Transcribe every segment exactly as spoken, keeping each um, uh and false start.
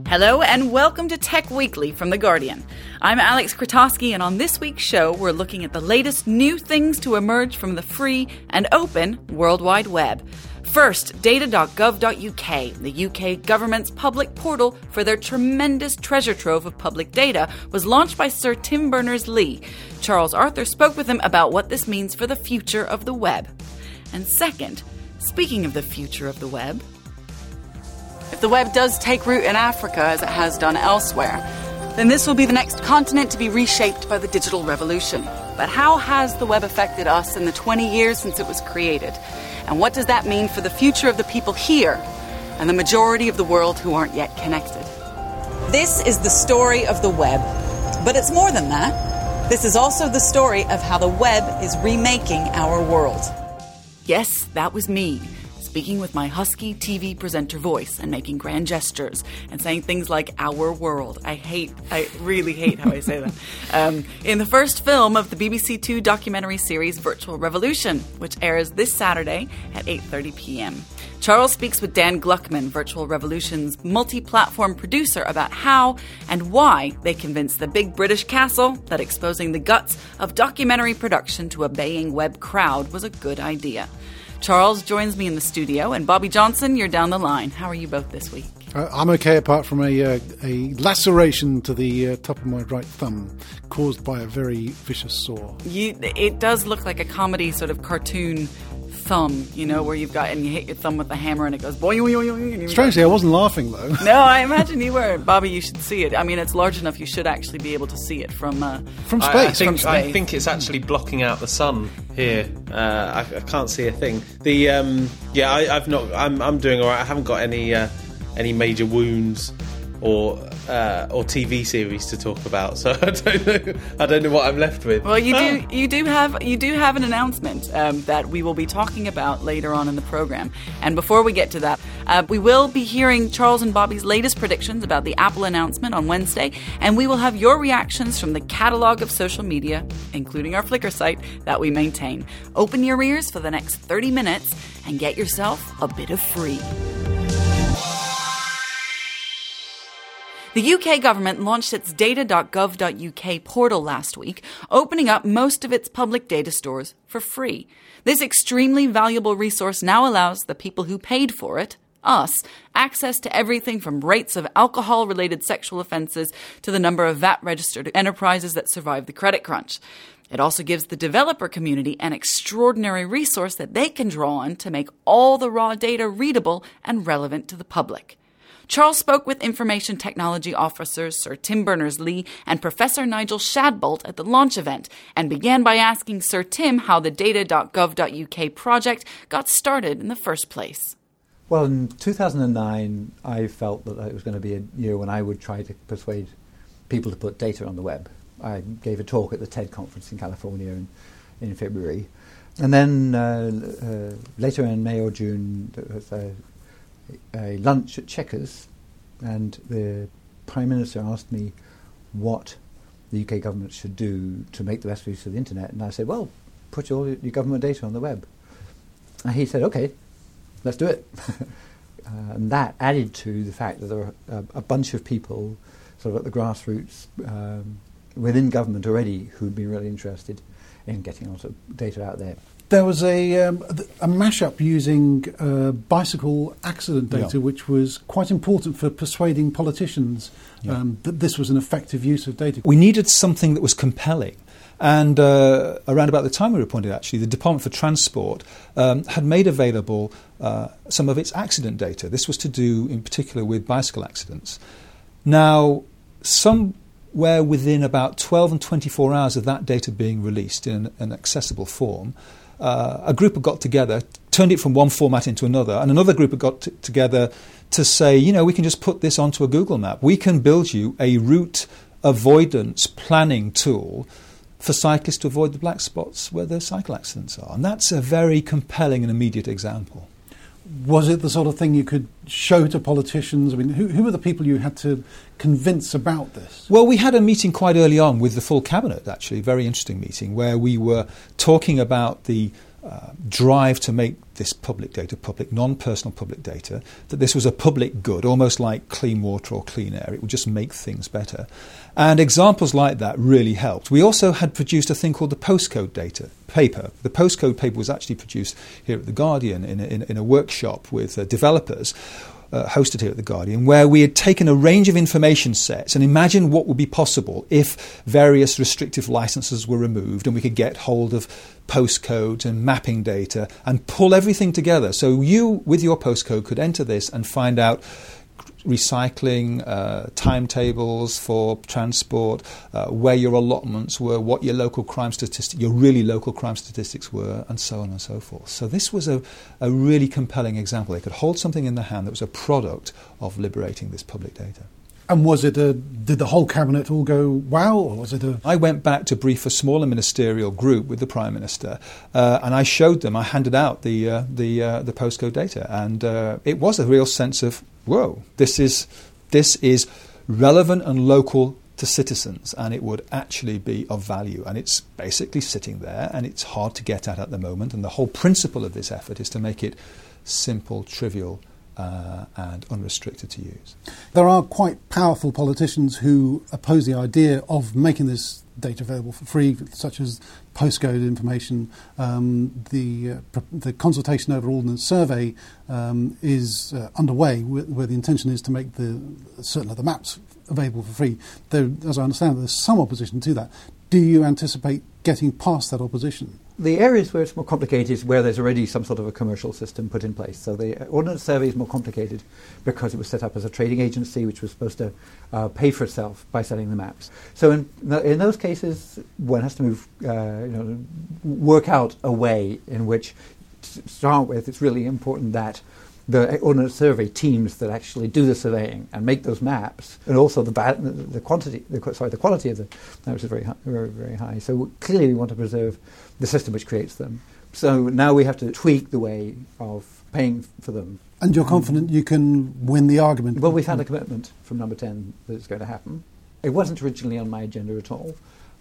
Hello and welcome to Tech Weekly from The Guardian. I'm Alex Krotowski, and on this week's show we're looking at the latest new things to emerge from the free and open World Wide Web. First, data dot gov dot U K, the U K government's public portal for their tremendous treasure trove of public data, was launched by Sir Tim Berners-Lee. Charles Arthur spoke with him about what this means for the future of the web. And second, speaking of the future of the web, if the web does take root in Africa, as it has done elsewhere, then this will be the next continent to be reshaped by the digital revolution. But how has the web affected us in the twenty years since it was created? And what does that mean for the future of the people here and the majority of the world who aren't yet connected? This is the story of the web. But it's more than that. This is also the story of how the web is remaking our world. Yes, that was me, speaking with my husky T V presenter voice and making grand gestures and saying things like our world. I hate, I really hate how I say that. Um, in the first film of the B B C Two documentary series Virtual Revolution, which airs this Saturday at eight thirty p.m. Charles speaks with Dan Gluckman, Virtual Revolution's multi-platform producer, about how and why they convinced the big British castle that exposing the guts of documentary production to a baying web crowd was a good idea. Charles joins me in the studio, and Bobby Johnson, you're down the line. How are you both this week? Uh, I'm okay, apart from a uh, a laceration to the uh, top of my right thumb caused by a very vicious saw. You, it does look like a comedy sort of cartoon thumb, you know, where you've got, and you hit your thumb with a hammer and it goes boing, boing, boing, boing. Strangely, I wasn't laughing, though. No, I imagine you were. Bobby, you should see it. I mean, it's large enough you should actually be able to see it from uh, from space. I, I, think, from space. I think it's actually blocking out the sun here. Uh, I, I can't see a thing. The um, yeah, I, I've not. I'm I'm doing all right. I haven't got any uh, any major wounds or uh, or T V series to talk about, so I don't know. I don't know what I'm left with. Well, you do you do have you do have an announcement um, that we will be talking about later on in the program. And before we get to that, uh, we will be hearing Charles and Bobby's latest predictions about the Apple announcement on Wednesday, and we will have your reactions from the catalog of social media, including our Flickr site, that we maintain. Open your ears for the next thirty minutes and get yourself a bit of free. The U K government launched its data dot gov dot U K portal last week, opening up most of its public data stores for free. This extremely valuable resource now allows the people who paid for it, us, access to everything from rates of alcohol-related sexual offences to the number of V A T-registered enterprises that survived the credit crunch. It also gives the developer community an extraordinary resource that they can draw on to make all the raw data readable and relevant to the public. Charles spoke with Information Technology officers Sir Tim Berners-Lee and Professor Nigel Shadbolt at the launch event, and began by asking Sir Tim how the data dot gov dot U K project got started in the first place. Well, in two thousand nine, I felt that it was going to be a year when I would try to persuade people to put data on the web. I gave a talk at the TED conference in California in, in February. And then uh, uh, later in May or June, there was a a lunch at Chequers, and the Prime Minister asked me what the U K government should do to make the best use of the internet, and I said, well, put all your government data on the web. And he said, okay, let's do it. uh, and that added to the fact that there were a, a bunch of people sort of at the grassroots um, within government already who'd been really interested in getting lots of data out there. There was a um, a mashup using uh, bicycle accident data, Yeah. which was quite important for persuading politicians Yeah. um, that this was an effective use of data. We needed something that was compelling. And uh, around about the time we were appointed, actually, the Department for Transport um, had made available uh, some of its accident data. This was to do, in particular, with bicycle accidents. Now, somewhere within about twelve and twenty-four hours of that data being released in an accessible form, Uh, a group had got together, turned it from one format into another, and another group had got t- together to say, you know, we can just put this onto a Google map. We can build you a route avoidance planning tool for cyclists to avoid the black spots where the cycle accidents are. And that's a very compelling and immediate example. Was it the sort of thing you could show to politicians? I mean, who, who were the people you had to convince about this? Well, we had a meeting quite early on with the full cabinet, actually, a very interesting meeting, where we were talking about the uh, drive to make this public data, public, non-personal public data, that this was a public good, almost like clean water or clean air. It would just make things better. And examples like that really helped. We also had produced a thing called the postcode data paper. The postcode paper was actually produced here at The Guardian in a, in, in a workshop with uh, developers, Uh, hosted here at The Guardian, where we had taken a range of information sets and imagined what would be possible if various restrictive licenses were removed and we could get hold of postcodes and mapping data and pull everything together. So you, with your postcode, could enter this and find out recycling, uh, timetables for transport, uh, where your allotments were, what your local crime statistics, your really local crime statistics were, and so on and so forth. So this was a, a really compelling example. They could hold something in the hand that was a product of liberating this public data. And was it a, did the whole cabinet all go, wow, or was it a... I went back to brief a smaller ministerial group with the Prime Minister, uh, and I showed them, I handed out the uh, the uh, the postcode data, and uh, it was a real sense of, whoa, this is this is relevant and local to citizens, and it would actually be of value. And it's basically sitting there, and it's hard to get at at the moment, and the whole principle of this effort is to make it simple, trivial, Uh, and unrestricted to use. There are quite powerful politicians who oppose the idea of making this data available for free, such as postcode information. Um, the uh, pr- the consultation over ordnance survey um, is uh, underway, wh- where the intention is to make the certain of the maps available for free. There, as I understand, there's some opposition to that. Do you anticipate getting past that opposition? The areas where it's more complicated is where there's already some sort of a commercial system put in place. So the Ordnance Survey is more complicated because it was set up as a trading agency which was supposed to uh, pay for itself by selling the maps. So in, in those cases, one has to move, uh, you know, work out a way in which, to start with, it's really important that the Ordnance Survey teams that actually do the surveying and make those maps, and also the ba- the, the quantity, the, sorry, the quality of the maps is very high, very very high. So clearly, we want to preserve the system which creates them. So now we have to tweak the way of paying for them. And you're confident you can win the argument? Well, we've had a commitment from Number ten that it's going to happen. It wasn't originally on my agenda at all,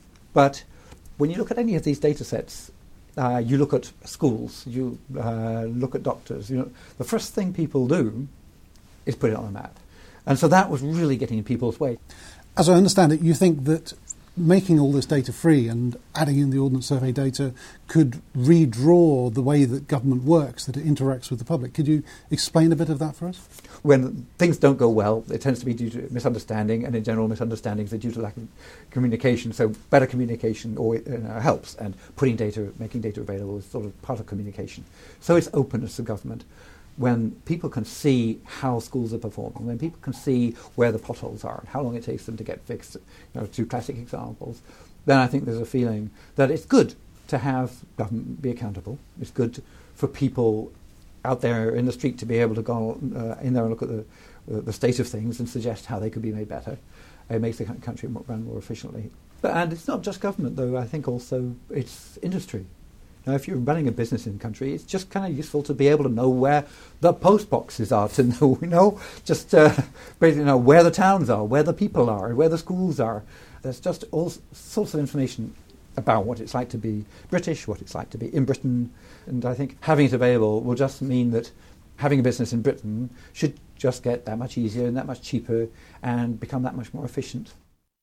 but when you look at any of these data sets. Uh, you look at schools, you uh, look at doctors. You know, the first thing people do is put it on a map. And so that was really getting in people's way. As I understand it, you think that making all this data free and adding in the Ordnance Survey data could redraw the way that government works, that it interacts with the public. Could you explain a bit of that for us? When things don't go well, it tends to be due to misunderstanding, and in general misunderstandings are due to lack of communication. So better communication always, uh, helps, and putting data, making data available is sort of part of communication. So it's openness of government. When people can see how schools are performing, when people can see where the potholes are and how long it takes them to get fixed, you know, two classic examples, then I think there's a feeling that it's good to have government be accountable. It's good for people out there in the street to be able to go uh, in there and look at the, uh, the state of things and suggest how they could be made better. It makes the country more, run more efficiently. But, and it's not just government, though. I think also it's industry. Now, if you're running a business in the country, it's just kind of useful to be able to know where the post boxes are, to know, you know, just uh, basically know where the towns are, where the people are, where the schools are. There's just all sorts of information about what it's like to be British, what it's like to be in Britain. And I think having it available will just mean that having a business in Britain should just get that much easier and that much cheaper and become that much more efficient.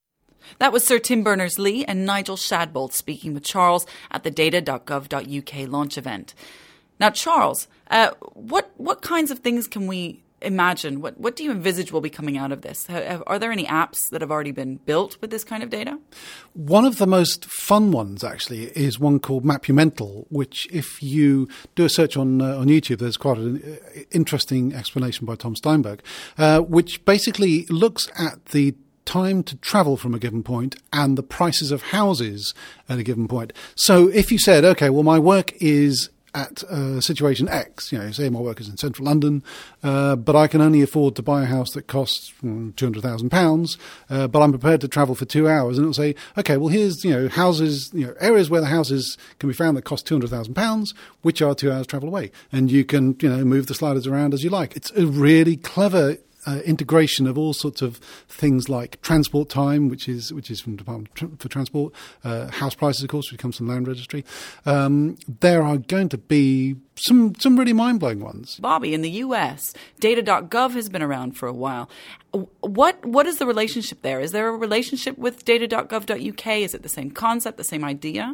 That was Sir Tim Berners-Lee and Nigel Shadbolt speaking with Charles at the data dot gov dot U K launch event. Now, Charles, uh, what what kinds of things can we imagine? What what do you envisage will be coming out of this? Are there any apps that have already been built with this kind of data? One of the most fun ones, actually, is one called Mapumental, which if you do a search on uh, on YouTube, there's quite an interesting explanation by Tom Steinberg, uh, which basically looks at the time to travel from a given point and the prices of houses at a given point. So if you said, okay, well, my work is at uh, situation X, you know, say my work is in central London, uh, but I can only afford to buy a house that costs mm, two hundred thousand pounds, uh, but I'm prepared to travel for two hours. And it'll say, okay, well, here's, you know, houses, you know, areas where the houses can be found that cost two hundred thousand pounds, which are two hours travel away. And you can, you know, move the sliders around as you like. It's a really clever uh, integration of all sorts of things like transport time, which is which is from the Department for Transport, uh, house prices, of course, which comes from Land Registry. Um, there are going to be some some really mind-blowing ones. Bobby, in the U S, data dot gov has been around for a while. What what is the relationship there? Is there a relationship with data dot gov dot U K? Is it the same concept, the same idea?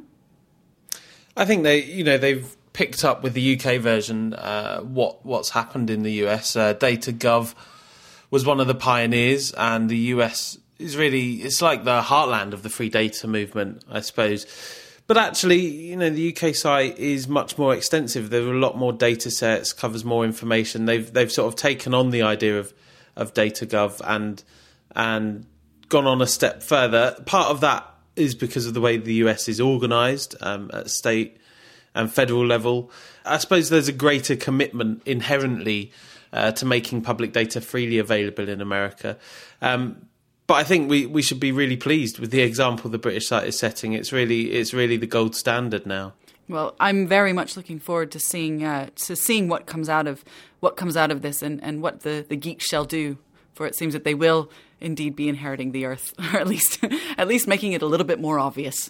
I think they, you know, they've picked up with the U K version uh, what what's happened in the U S. Uh, data dot gov was one of the pioneers, and the U S is really, it's like the heartland of the free data movement, I suppose. But actually, you know, the U K site is much more extensive. There are a lot more data sets, covers more information. They've they've sort of taken on the idea of, of data dot gov and and gone on a step further. Part of that is because of the way the U S is organised um, at state and federal level. I suppose there's a greater commitment inherently uh, to making public data freely available in America. Um, But I think we, we should be really pleased with the example the British site is setting. It's really it's really the gold standard now. Well, I'm very much looking forward to seeing uh, to seeing what comes out of what comes out of this, and, and what the, the geeks shall do. For it seems that they will indeed be inheriting the Earth, or at least at least making it a little bit more obvious.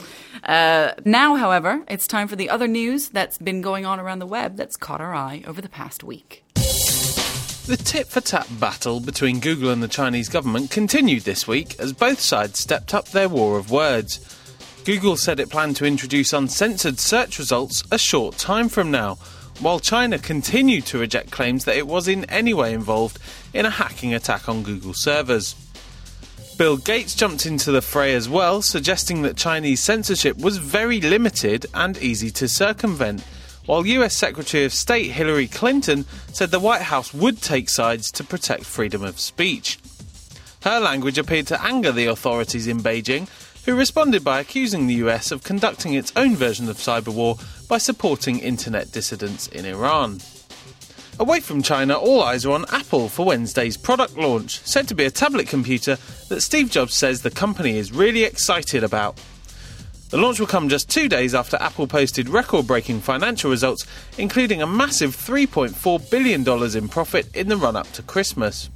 Uh, now, however, it's time for the other news that's been going on around the web that's caught our eye over the past week. The tit-for-tat battle between Google and the Chinese government continued this week as both sides stepped up their war of words. Google said it planned to introduce uncensored search results a short time from now, while China continued to reject claims that it was in any way involved in a hacking attack on Google servers. Bill Gates jumped into the fray as well, suggesting that Chinese censorship was very limited and easy to circumvent, while U S Secretary of State Hillary Clinton said the White House would take sides to protect freedom of speech. Her language appeared to anger the authorities in Beijing, who responded by accusing the U S of conducting its own version of cyber war by supporting internet dissidents in Iran. Away from China, all eyes are on Apple for Wednesday's product launch, said to be a tablet computer that Steve Jobs says the company is really excited about. The launch will come just two days after Apple posted record-breaking financial results, including a massive three point four billion dollars in profit in the run-up to Christmas.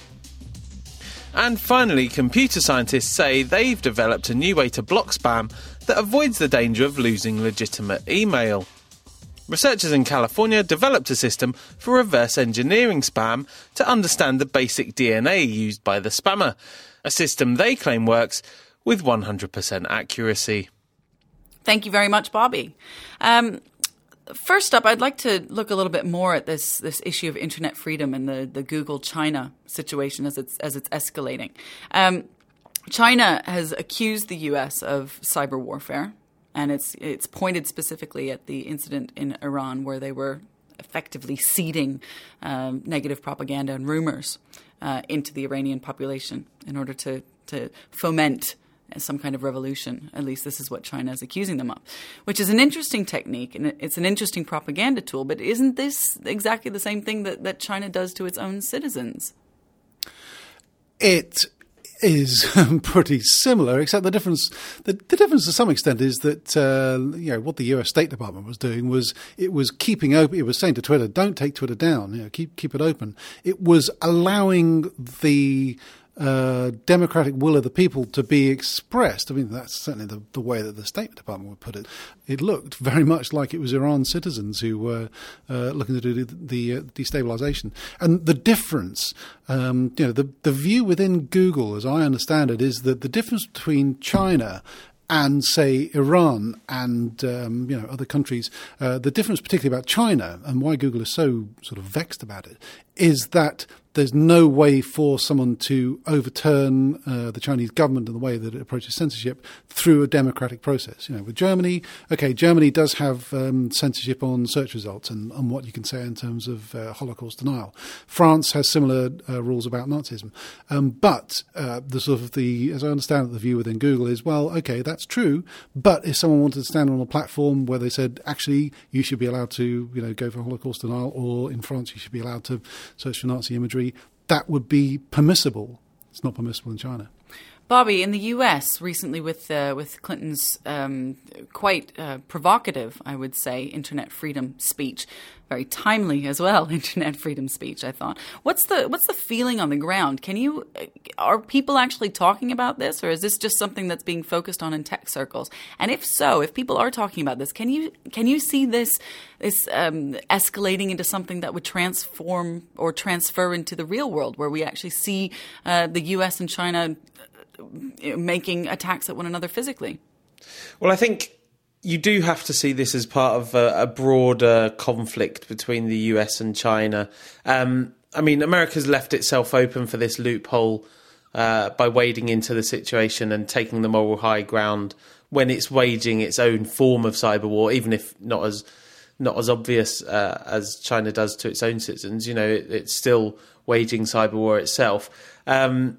And finally, computer scientists say they've developed a new way to block spam that avoids the danger of losing legitimate email. Researchers in California developed a system for reverse engineering spam to understand the basic D N A used by the spammer, a system they claim works with one hundred percent accuracy. Thank you very much, Bobby. Um, first up, I'd like to look a little bit more at this this issue of internet freedom and the, the Google-China situation as it's as it's escalating. Um, China has accused the U S of cyber warfare, and it's it's pointed specifically at the incident in Iran where they were effectively seeding um, negative propaganda and rumors uh, into the Iranian population in order to to foment some kind of revolution. At least this is what China is accusing them of, which is an interesting technique, and it's an interesting propaganda tool. But isn't this exactly the same thing that, that China does to its own citizens? It is pretty similar, except the difference the, the difference to some extent is that uh, you know what the U S State Department was doing was it was keeping open. It was saying to Twitter, "Don't take Twitter down. You know, keep keep it open." It was allowing the Uh, democratic will of the people to be expressed. I mean, that's certainly the, the way that the State Department would put it. It looked very much like it was Iran citizens who were uh, looking to do the, the uh, destabilization. And the difference, um, you know, the, the view within Google, as I understand it, is that the difference between China and, say, Iran and um, you know other countries, uh, the difference particularly about China and why Google is so sort of vexed about it is that there's no way for someone to overturn uh, the Chinese government and the way that it approaches censorship through a democratic process. You know, with Germany, okay, Germany does have um, censorship on search results and, and what you can say in terms of uh, Holocaust denial. France has similar uh, rules about Nazism. Um, but uh, the sort of the, as I understand it, the view within Google is, well, okay, that's true, but if someone wanted to stand on a platform where they said, actually, you should be allowed to, you know, go for Holocaust denial, or in France, you should be allowed to search for Nazi imagery, that would be permissible. It's not permissible in China. Bobby, in the U S recently with uh, with Clinton's um, quite uh, provocative, I would say, internet freedom speech, very timely as well, internet freedom speech, I thought. What's the what's the feeling on the ground? Can you are people actually talking about this, or is this just something that's being focused on in tech circles? And if so, if people are talking about this, can you can you see this this um, escalating into something that would transform or transfer into the real world, where we actually see uh, the U S and China making attacks at one another physically? Well, I think you do have to see this as part of a, a broader conflict between the U S and China. Um, I mean, America's left itself open for this loophole uh, by wading into the situation and taking the moral high ground when it's waging its own form of cyber war, even if not as not as obvious uh, as China does to its own citizens. You know, it, it's still waging cyber war itself. Um,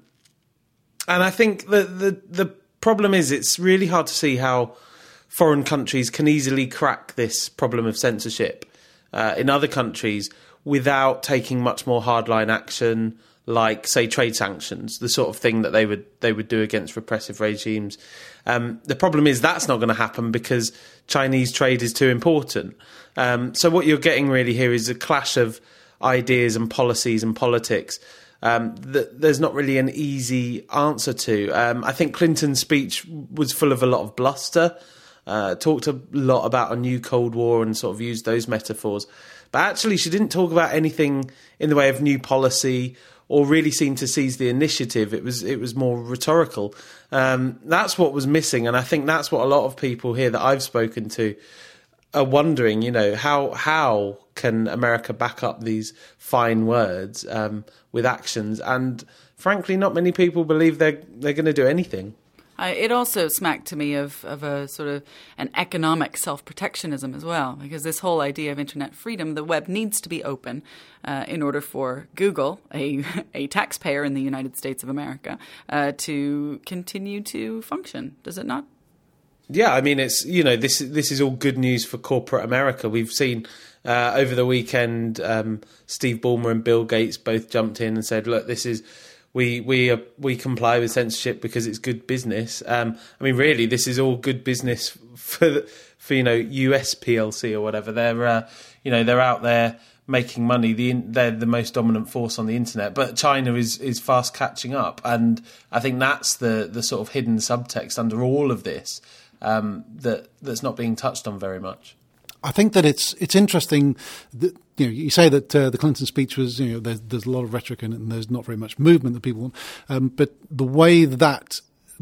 And I think the, the the problem is it's really hard to see how foreign countries can easily crack this problem of censorship uh, in other countries without taking much more hardline action, like, say, trade sanctions, the sort of thing that they would they would do against repressive regimes. Um, the problem is that's not going to happen because Chinese trade is too important. Um, so what you're getting really here is a clash of ideas and policies and politics Um, that there's not really an easy answer to. Um, I think Clinton's speech was full of a lot of bluster, uh, talked a lot about a new Cold War and sort of used those metaphors. But actually she didn't talk about anything in the way of new policy or really seemed to seize the initiative. It was it was more rhetorical. Um, that's what was missing, and I think that's what a lot of people here that I've spoken to are wondering, you know, how how can America back up these fine words um, with actions? And frankly, not many people believe they're they're going to do anything. Uh, it also smacked to me of, of a sort of an economic self-protectionism as well, because this whole idea of internet freedom, the web needs to be open uh, in order for Google, a, a taxpayer in the United States of America, uh, to continue to function. Does it not? Yeah, I mean, it's, you know, this this is all good news for corporate America. We've seen uh, over the weekend, um, Steve Ballmer and Bill Gates both jumped in and said, "Look, this is we we uh, we comply with censorship because it's good business." Um, I mean, really, this is all good business for for you know U S P L C or whatever. They're uh, you know they're out there making money. The they're the most dominant force on the internet, but China is is fast catching up, and I think that's the the sort of hidden subtext under all of this. Um, that that's not being touched on very much. I think that it's it's interesting that, you know, you say that uh, the Clinton speech was, you know, there's, there's a lot of rhetoric in it and there's not very much movement that people want, um, but the way that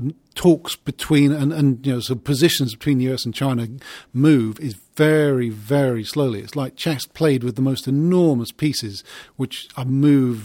talks between and, and you know, so positions between the U S and China move is very, very slowly. It's like chess played with the most enormous pieces, which are moved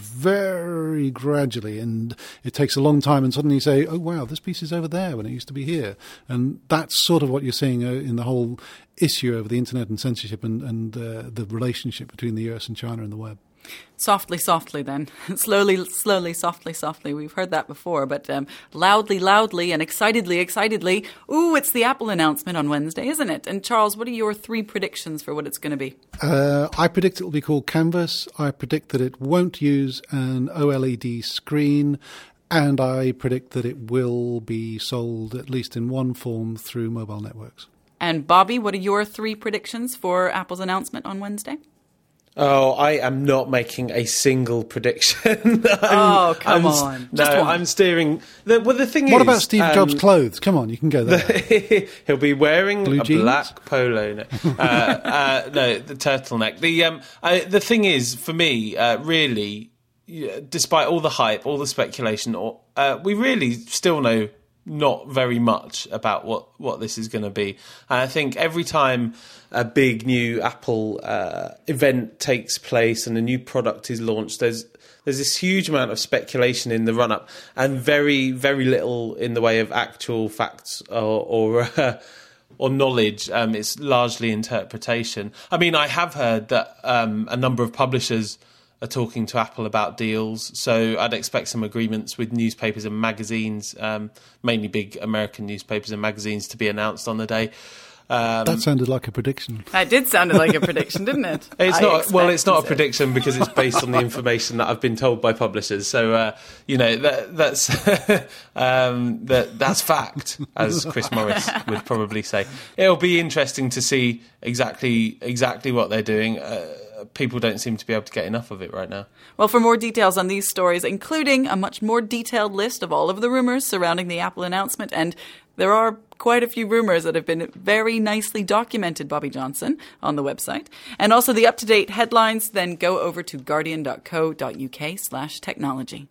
very gradually, and it takes a long time, and suddenly you say, oh, wow, this piece is over there when it used to be here. And that's sort of what you're seeing uh, in the whole issue over the internet and censorship and, and uh, the relationship between the U S and China and the web. Softly, softly then. slowly, slowly, softly, softly. We've heard that before, but um, loudly, loudly, and excitedly, excitedly. Ooh, it's the Apple announcement on Wednesday, isn't it? And Charles, what are your three predictions for what it's going to be? Uh, I predict it will be called Canvas. I predict that it won't use an OLED screen. And I predict that it will be sold, at least in one form, through mobile networks. And Bobby, what are your three predictions for Apple's announcement on Wednesday? Oh, I am not making a single prediction. oh, come I'm, on. No, Just one. I'm steering. The, well, the thing what is... What about Steve um, Jobs' clothes? Come on, you can go there. He'll be wearing Blue a jeans? black polo. No, uh, uh, no the turtleneck. The, um, I, the thing is, for me, uh, really, despite all the hype, all the speculation, uh, we really still know not very much about what, what this is going to be. And I think every time a big new Apple uh, event takes place and a new product is launched, there's there's this huge amount of speculation in the run-up and very, very little in the way of actual facts or or, uh, or knowledge. Um, it's largely interpretation. I mean, I have heard that um, a number of publishers are talking to Apple about deals, so I'd expect some agreements with newspapers and magazines, um, mainly big American newspapers and magazines, to be announced on the day. Um, that sounded like a prediction. That did sound like a prediction, didn't it? It's I not. Well, it's not a expected it. prediction because it's based on the information that I've been told by publishers. So uh, you know that that's um, that that's fact, as Chris Morris would probably say. It'll be interesting to see exactly exactly what they're doing. Uh, people don't seem to be able to get enough of it right now. Well, for more details on these stories, including a much more detailed list of all of the rumors surrounding the Apple announcement, and there are quite a few rumors that have been very nicely documented, Bobby Johnson, on the website, and also the up-to-date headlines, then go over to guardian.co.uk slash technology.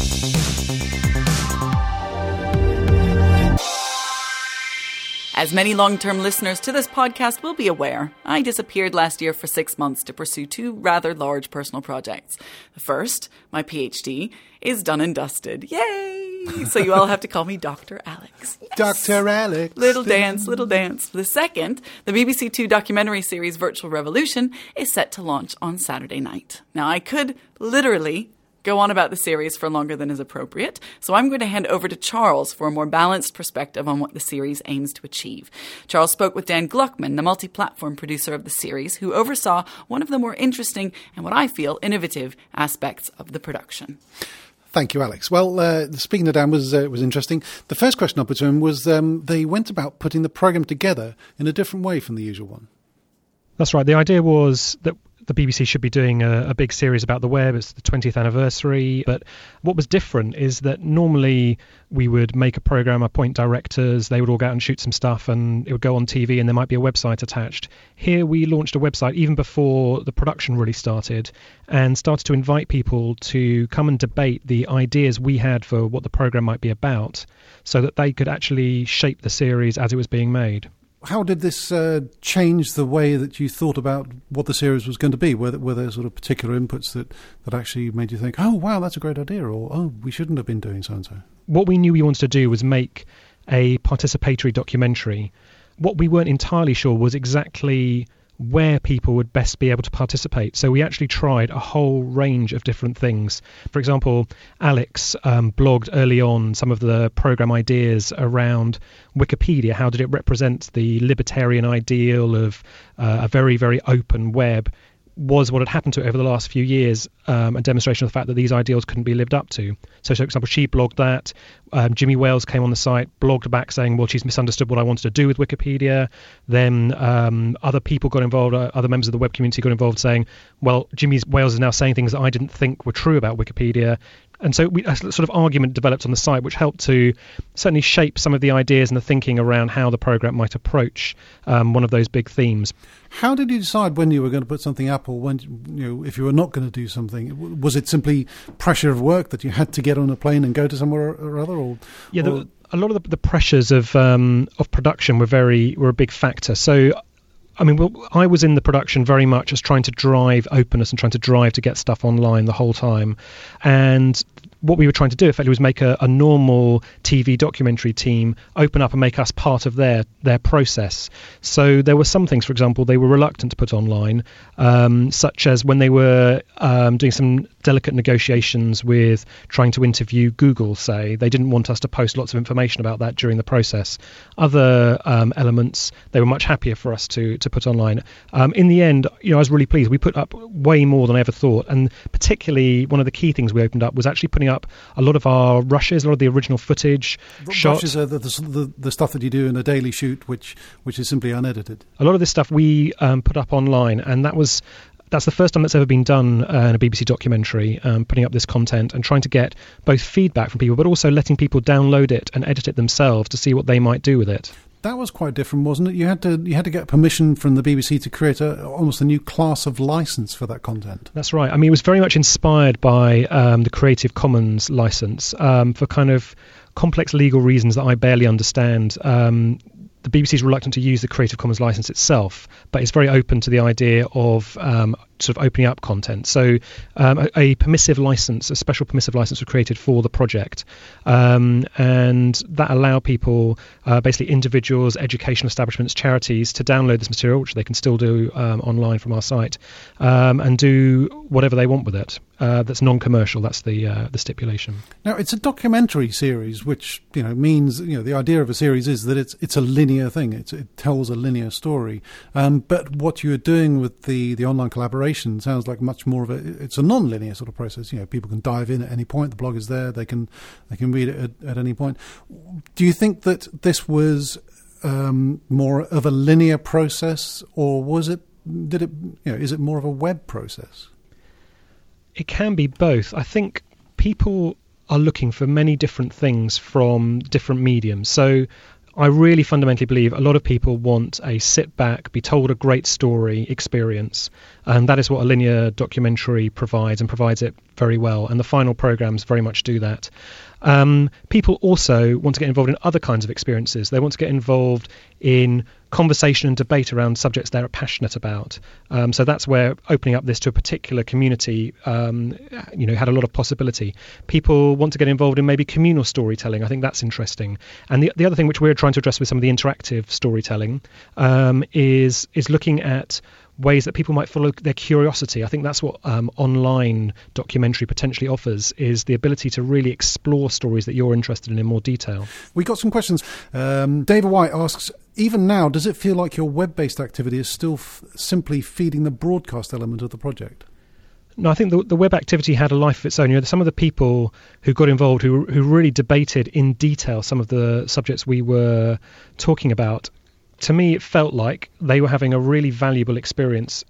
As many long-term listeners to this podcast will be aware, I disappeared last year for six months to pursue two rather large personal projects. The first, my PhD, is done and dusted. Yay! So you all have to call me Doctor Alex. Yes. Doctor Alex. Little dance, little dance. The second, the B B C Two documentary series Virtual Revolution, is set to launch on Saturday night. Now, I could literally go on about the series for longer than is appropriate, so I'm going to hand over to Charles for a more balanced perspective on what the series aims to achieve. Charles spoke with Dan Gluckman, the multi-platform producer of the series, who oversaw one of the more interesting and what I feel innovative aspects of the production. Thank you, Alex. Well, uh, speaking to Dan was uh, was interesting. The first question I put to him was um, they went about putting the programme together in a different way from the usual one. That's right. The idea was that the B B C should be doing a, a big series about the web. It's the twentieth anniversary. But what was different is that normally we would make a programme, appoint directors, they would all go out and shoot some stuff and it would go on T V and there might be a website attached. Here we launched a website even before the production really started and started to invite people to come and debate the ideas we had for what the programme might be about so that they could actually shape the series as it was being made. How did this uh, change the way that you thought about what the series was going to be? Were there, were there sort of particular inputs that, that actually made you think, oh, wow, that's a great idea, or, oh, we shouldn't have been doing so-and-so? What we knew we wanted to do was make a participatory documentary. What we weren't entirely sure was exactly where people would best be able to participate. So we actually tried a whole range of different things. For example, Alex um, blogged early on some of the program ideas around Wikipedia. How did it represent the libertarian ideal of uh, a very, very open web? Was what had happened to it over the last few years um, a demonstration of the fact that these ideals couldn't be lived up to. So, for example, she blogged that. Um, Jimmy Wales came on the site, blogged back saying, well, she's misunderstood what I wanted to do with Wikipedia. Then um, other people got involved, uh, other members of the web community got involved saying, well, Jimmy Wales is now saying things that I didn't think were true about Wikipedia. And so we, a sort of argument developed on the site, which helped to certainly shape some of the ideas and the thinking around how the programme might approach um, one of those big themes. How did you decide when you were going to put something up, or when, you know, if you were not going to do something? Was it simply pressure of work that you had to get on a plane and go to somewhere or other? Or, yeah, or... The, a lot of the, the pressures of um, of production were very were a big factor. So, I mean, well, I was in the production very much as trying to drive openness and trying to drive to get stuff online the whole time. And what we were trying to do, effectively, was make a, a normal T V documentary team open up and make us part of their their process. So there were some things, for example, they were reluctant to put online, um, such as when they were um, doing some delicate negotiations with trying to interview Google, say. They didn't want us to post lots of information about that during the process. Other um, elements, they were much happier for us to to put online. Um, in the end, you know, I was really pleased. We put up way more than I ever thought, and particularly one of the key things we opened up was actually putting up a lot of our rushes, a lot of the original footage. R- shots. Rushes are the, the, the stuff that you do in a daily shoot, which which is simply unedited. A lot of this stuff we um, put up online, and that was that's the first time that's ever been done uh, in a B B C documentary, um, putting up this content and trying to get both feedback from people, but also letting people download it and edit it themselves to see what they might do with it. That was quite different, wasn't it? You had to you had to get permission from the B B C to create a, almost a new class of license for that content. That's right. I mean, it was very much inspired by um, the Creative Commons license um, for kind of complex legal reasons that I barely understand. Um, the B B C is reluctant to use the Creative Commons license itself, but it's very open to the idea of um, sort of opening up content. So um, a, a permissive license, a special permissive license was created for the project, um, and that allowed people, uh, basically individuals, educational establishments, charities, to download this material, which they can still do um, online from our site, um, and do whatever they want with it. uh, that's non-commercial. That's the uh, the stipulation. Now, it's a documentary series, which you know means you know the idea of a series is that it's it's a linear thing. It's, it tells a linear story. Um, but what you're doing with the, the online collaboration sounds like much more of a it's a non-linear sort of process. You know, people can dive in at any point. The blog is there. They can they can read it at, at any point. Do you think that this was um, more of a linear process, or was it? Did it? You know, is it more of a web process? It can be both. I think people are looking for many different things from different mediums. So I really fundamentally believe a lot of people want a sit back, be told a great story experience. And that is what a linear documentary provides, and provides it very well. And the final programs very much do that. Um, people also want to get involved in other kinds of experiences. They want to get involved in conversation and debate around subjects they're passionate about. Um, so that's where opening up this to a particular community, um, you know, had a lot of possibility. People want to get involved in maybe communal storytelling. I think that's interesting. And the the other thing which we're trying to address with some of the interactive storytelling um, is is looking at ways that people might follow their curiosity. I think that's what um, online documentary potentially offers, is the ability to really explore stories that you're interested in in more detail. We got some questions. Um, David White asks, even now, does it feel like your web-based activity is still f- simply feeding the broadcast element of the project? No, I think the, the web activity had a life of its own. You know, some of the people who got involved, who who really debated in detail some of the subjects we were talking about, to me, it felt like they were having a really valuable experience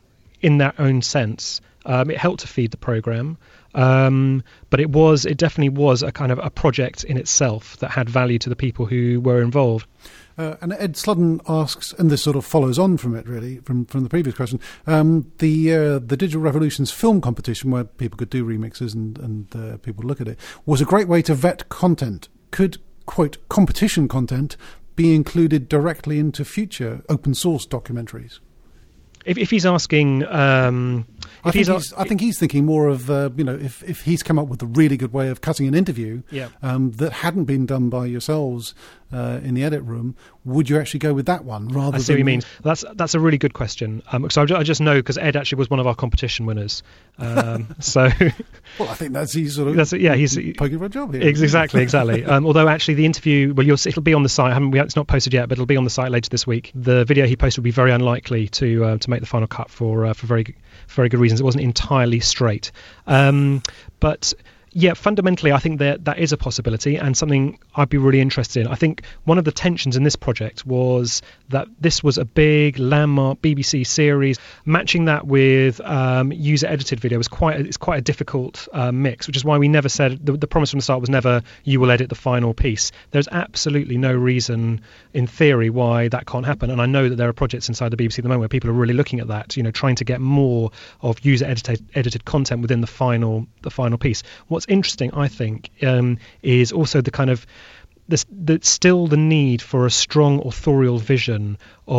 in their own sense. Um, it helped to feed the program, um, but it was, it definitely was a kind of a project in itself that had value to the people who were involved. Uh, and Ed Sludden asks, and this sort of follows on from it, really, from, from the previous question, um, the uh, the Digital Revolutions film competition, where people could do remixes and, and uh, people would look at it, was a great way to vet content. Could, quote, competition content be included directly into future open source documentaries? If, if he's asking, um, if I, think he's, he's, I think he's thinking more of, uh, you know, if, if he's come up with a really good way of cutting an interview yeah. um, that hadn't been done by yourselves uh, in the edit room, would you actually go with that one rather? I see than... what you mean. That's that's a really good question. Um, so I just, I just know because Ed actually was one of our competition winners. Um, so, well, I think that's he's sort of that's, yeah, he's poking for a job here. Exactly, exactly. um, although actually the interview, well, you'll see, it'll be on the site. I haven't, we, it's not posted yet, but it'll be on the site later this week. The video he posted will be very unlikely to uh, to make the final cut for uh, for very for very good reasons. It wasn't entirely straight, um, but. Yeah, fundamentally, I think that that is a possibility and something I'd be really interested in. I think one of the tensions in this project was that this was a big landmark B B C series. Matching that with um, user-edited video was quite a, it's quite a difficult uh, mix, which is why we never said the, the promise from the start was never you will edit the final piece. There's absolutely no reason, in theory, why that can't happen. And I know that there are projects inside the B B C at the moment where people are really looking at that, you know, trying to get more of user-edited edited content within the final the final piece. What's interesting, I think, um, is also the kind of there's, there's still the need for a strong authorial vision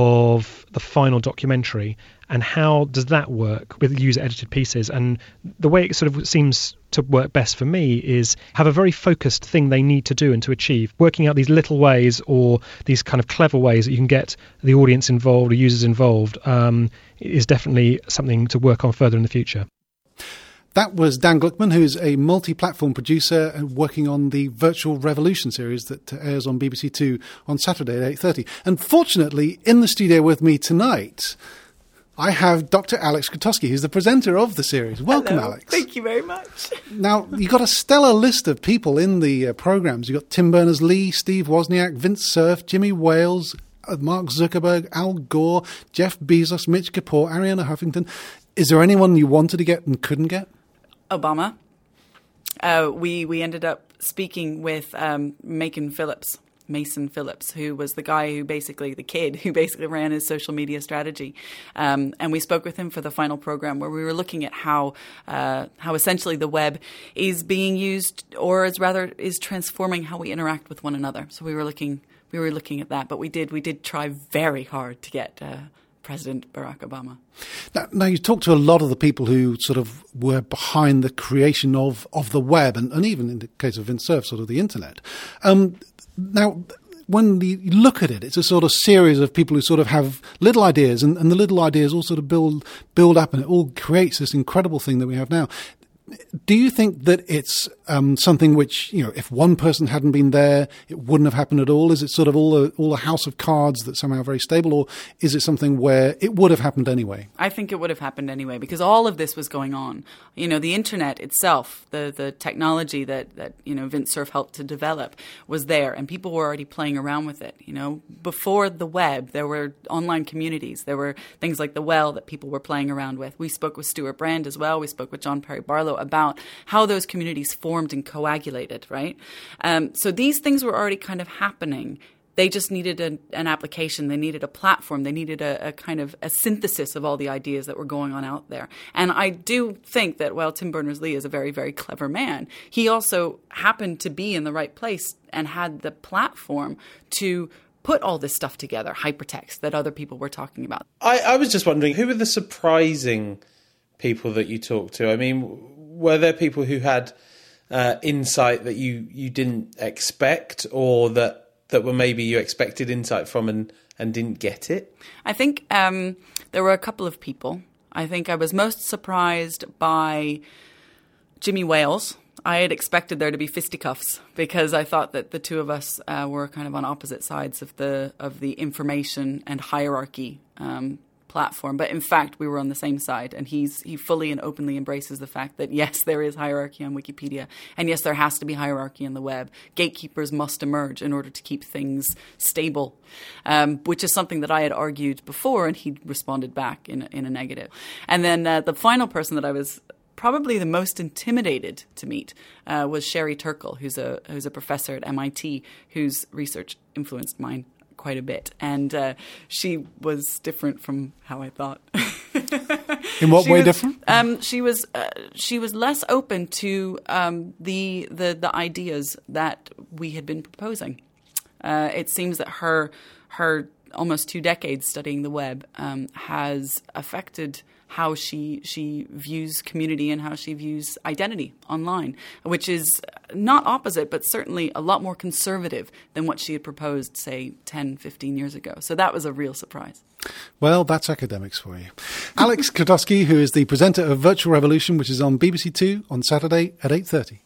of the final documentary, and how does that work with user-edited pieces? And the way it sort of seems to work best for me is have a very focused thing they need to do and to achieve, working out these little ways or these kind of clever ways that you can get the audience involved or users involved um, is definitely something to work on further in the future. That was Dan Gluckman, who's a multi-platform producer working on the Virtual Revolution series that airs on B B C Two on Saturday at eight thirty. And fortunately, in the studio with me tonight, I have Doctor Alex Krotowski, who's the presenter of the series. Welcome, Hello. Alex. Thank you very much. Now, you've got a stellar list of people in the uh, programmes. You've got Tim Berners-Lee, Steve Wozniak, Vince Cerf, Jimmy Wales, uh, Mark Zuckerberg, Al Gore, Jeff Bezos, Mitch Kapor, Arianna Huffington. Is there anyone you wanted to get and couldn't get? Obama. Uh, we we ended up speaking with um, Macon Phillips, Mason Phillips, who was the guy who basically, the kid who basically ran his social media strategy. Um, and we spoke with him for the final program where we were looking at how uh, how essentially the web is being used, or is rather is transforming how we interact with one another. So we were looking we were looking at that, but we did we did try very hard to get uh, President Barack Obama. Now, now, you talk to a lot of the people who sort of were behind the creation of, of the web, and, and even in the case of Vince Cerf, sort of the internet. Um, now, when you look at it, it's a sort of series of people who sort of have little ideas, and, and the little ideas all sort of build build up, and it all creates this incredible thing that we have now. do you think that it's um, something which, you know, if one person hadn't been there, it wouldn't have happened at all? Is it sort of all a, all a house of cards that's somehow very stable, or is it something where it would have happened anyway? I think it would have happened anyway, because all of this was going on. You know, the internet itself, the, the technology that, that, you know, Vint Cerf helped to develop was there, and people were already playing around with it. You know, before the web, there were online communities. There were things like The Well that people were playing around with. We spoke with Stuart Brand as well. We spoke with John Perry Barlow about how those communities formed and coagulated, right? Um, so these things were already kind of happening. They just needed a, an application. They needed a platform. They needed a, a kind of a synthesis of all the ideas that were going on out there. And I do think that while Tim Berners-Lee is a very, very clever man, he also happened to be in the right place and had the platform to put all this stuff together, hypertext that other people were talking about. I, I was just wondering, who were the surprising people that you talked to? I mean, were there people who had uh, insight that you, you didn't expect, or that that were maybe you expected insight from and, and didn't get it? I think um, there were a couple of people. I think I was most surprised by Jimmy Wales. I had expected there to be fisticuffs, because I thought that the two of us uh, were kind of on opposite sides of the of the information and hierarchy um platform. But in fact, we were on the same side, and he's he fully and openly embraces the fact that, yes, there is hierarchy on Wikipedia, and yes, there has to be hierarchy in the web. Gatekeepers must emerge in order to keep things stable, um, which is something that I had argued before, and he responded back in, in a negative. And then uh, the final person that I was probably the most intimidated to meet uh, was Sherry Turkle, who's a who's a professor at M I T, whose research influenced mine quite a bit, and uh, she was different from how I thought. In what she way was, different? Um, she was uh, she was less open to um, the the the ideas that we had been proposing. Uh, it seems that her her almost two decades studying the web um, has affected how she she views community and how she views identity online, which is not opposite, but certainly a lot more conservative than what she had proposed, say, ten, fifteen years ago. So that was a real surprise. Well, that's academics for you. Alex Krotowski, who is the presenter of Virtual Revolution, which is on B B C Two on Saturday at eight thirty.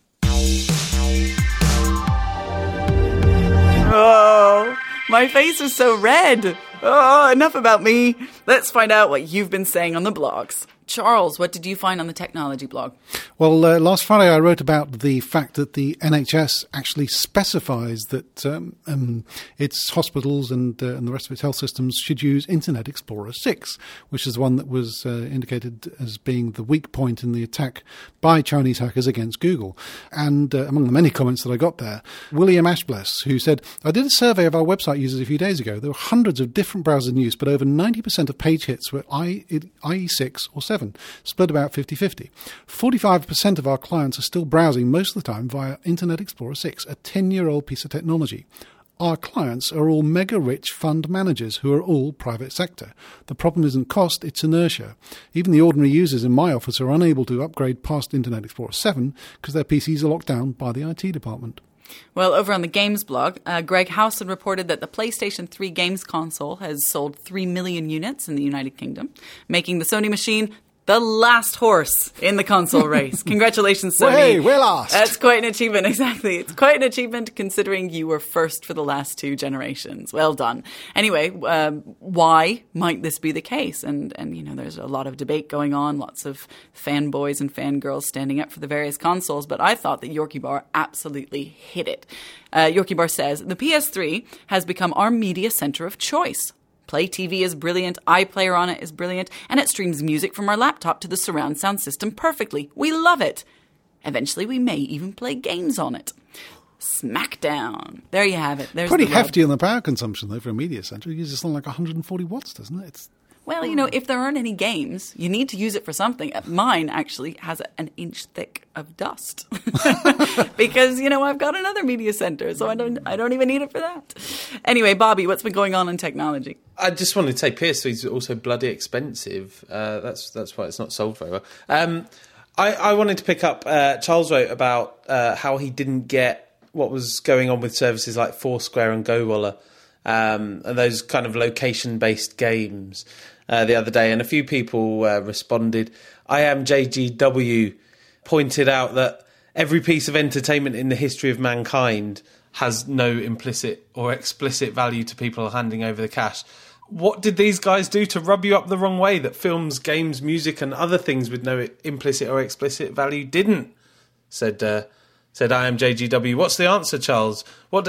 Oh, my face is so red. Oh, enough about me. Let's find out what you've been saying on the blogs. Charles, what did you find on the technology blog? Well, uh, last Friday I wrote about the fact that the N H S actually specifies that um, um, its hospitals and, uh, and the rest of its health systems should use Internet Explorer six, which is one that was uh, indicated as being the weak point in the attack by Chinese hackers against Google. And uh, among the many comments that I got there, William Ashbless, who said, I did a survey of our website users a few days ago. There were hundreds of different browsers in use, but over ninety percent of page hits were I E six or seven. Split about fifty-fifty. forty-five percent of our clients are still browsing most of the time via Internet Explorer six, a ten-year-old piece of technology. Our clients are all mega-rich fund managers who are all private sector. The problem isn't cost, it's inertia. Even the ordinary users in my office are unable to upgrade past Internet Explorer seven because their P Cs are locked down by the I T department. Well, over on the games blog, uh, Greg Howson reported that the PlayStation three games console has sold three million units in the United Kingdom, making the Sony machine the last horse in the console race. Congratulations, Sony. Hey, we're last. That's quite an achievement, exactly. It's quite an achievement considering you were first for the last two generations. Well done. Anyway, um, why might this be the case? And, and, you know, there's a lot of debate going on, lots of fanboys and fangirls standing up for the various consoles, but I thought that Yorkie Bar absolutely hit it. Uh, Yorkie Bar says, the P S three has become our media center of choice. Play T V is brilliant, iPlayer on it is brilliant, and it streams music from our laptop to the surround sound system perfectly. We love it. Eventually, we may even play games on it. Smackdown. There you have it. There's Pretty the hefty on the power consumption, though, for a media center. It uses something like one hundred forty watts, doesn't it? It's Well, you know, if there aren't any games, you need to use it for something. Mine actually has an inch thick of dust because, you know, I've got another media center, so I don't I don't even need it for that. Anyway, Bobby, what's been going on in technology? I just wanted to say P S three is also bloody expensive. Uh, that's that's why it's not sold very well. Um, I, I wanted to pick up, uh, Charles wrote about uh, how he didn't get what was going on with services like Foursquare and GoRoller, um, and those kind of location-based games uh, the other day. And a few people uh, responded. I am J G W pointed out that every piece of entertainment in the history of mankind has no implicit or explicit value to people handing over the cash. What did these guys do to rub you up the wrong way that films, games, music and other things with no implicit or explicit value didn't? Said uh, said I am J G W. What's the answer, Charles? What?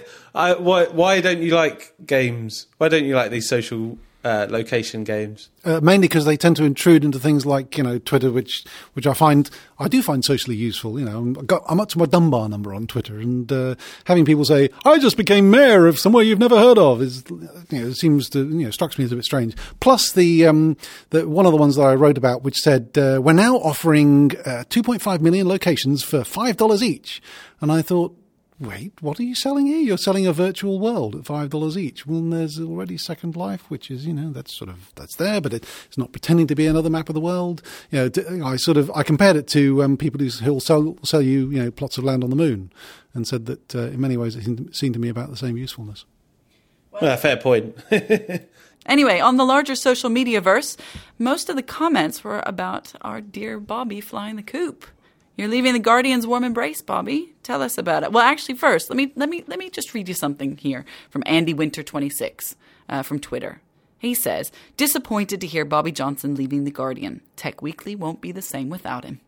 I, why, why don't you like games? Why don't you like these social uh, location games? Uh, mainly because they tend to intrude into things like, you know, Twitter, which which I find I do find socially useful. You know, I'm, got, I'm up to my Dunbar number on Twitter, and uh, having people say I just became mayor of somewhere you've never heard of is, you know, it seems to, you know, strikes me as a bit strange. Plus the um, the one of the ones that I wrote about, which said uh, we're now offering uh, two point five million locations for five dollars each, and I thought, wait, what are you selling here? You're selling a virtual world at five dollars each. Well, there's already Second Life, which is, you know, that's sort of, that's there, but it, it's not pretending to be another map of the world. You know, I sort of, I compared it to um, people who'll sell, sell you, you know, plots of land on the moon, and said that uh, in many ways it seemed to me about the same usefulness. Well, fair point. Anyway, on the larger social media verse, most of the comments were about our dear Bobby flying the coop. You're leaving the Guardian's warm embrace, Bobby. Tell us about it. Well, actually, first, let me let me let me just read you something here from Andy Winter twenty-six uh, from Twitter. He says, "Disappointed to hear Bobby Johnson leaving the Guardian. Tech Weekly won't be the same without him.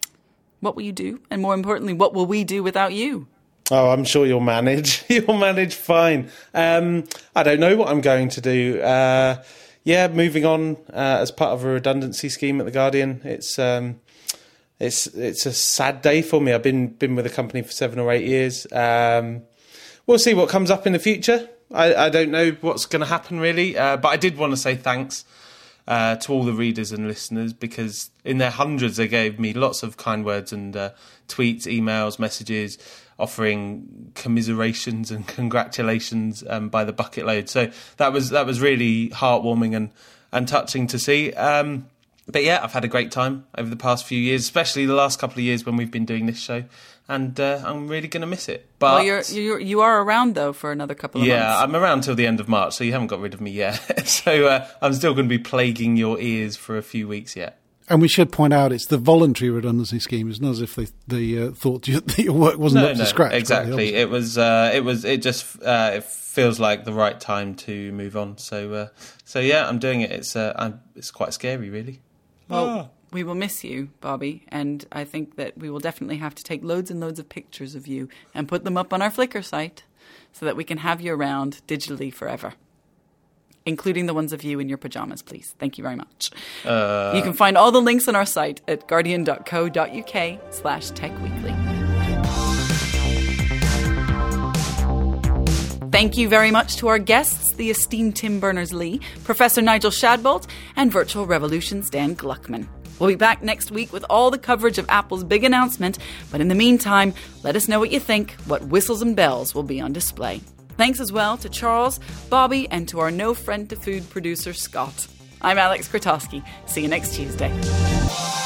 What will you do? And more importantly, what will we do without you?" Oh, I'm sure you'll manage. You'll manage fine. Um, I don't know what I'm going to do. Uh, yeah, moving on uh, as part of a redundancy scheme at the Guardian. It's. Um, It's it's a sad day for me. I've been been with the company for seven or eight years. Um, we'll see what comes up in the future. I, I don't know what's going to happen really, uh, but I did want to say thanks uh, to all the readers and listeners, because in their hundreds they gave me lots of kind words and uh, tweets, emails, messages, offering commiserations and congratulations um, by the bucket load. So that was that was really heartwarming and and touching to see. Um, But yeah, I've had a great time over the past few years, especially the last couple of years when we've been doing this show, and uh, I'm really going to miss it. But well, you're, you're you are around though for another couple of yeah, months. Yeah, I'm around till the end of March, so you haven't got rid of me yet. so uh, I'm still going to be plaguing your ears for a few weeks yet. And we should point out it's the voluntary redundancy scheme. It's not as if they, they uh, thought you, that your work wasn't no, up no, to scratch. Exactly. It was. Uh, it was. It just. Uh, it feels like the right time to move on. So. Uh, so yeah, I'm doing it. It's. Uh, I'm, it's quite scary, really. Well, Ah. we will miss you, Bobby, and I think that we will definitely have to take loads and loads of pictures of you and put them up on our Flickr site so that we can have you around digitally forever, including the ones of you in your pajamas, please. Thank you very much. Uh, you can find all the links on our site at guardian.co.uk slash techweekly. Thank you very much to our guests, the esteemed Tim Berners-Lee, Professor Nigel Shadbolt, and Virtual Revolution's Dan Gluckman. We'll be back next week with all the coverage of Apple's big announcement, but in the meantime, let us know what you think, what whistles and bells will be on display. Thanks as well to Charles, Bobby, and to our no friend to food producer, Scott. I'm Alex Krotowski. See you next Tuesday.